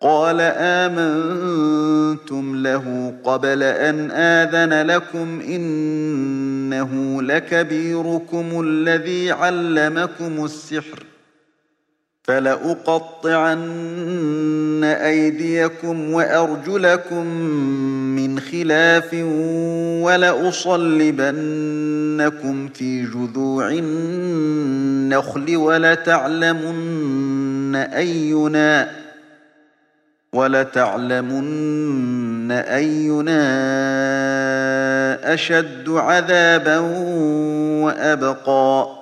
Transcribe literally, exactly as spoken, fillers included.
قال آمنتم له قبل أن آذن لكم إنه لكبيركم الذي علمكم السحر فلأقطعن أيديكم وأرجلكم من خلاف ولأصلبنكم في جذوع النخل ولتعلمن أينا ولتعلمن أينا أشد عذابا وأبقى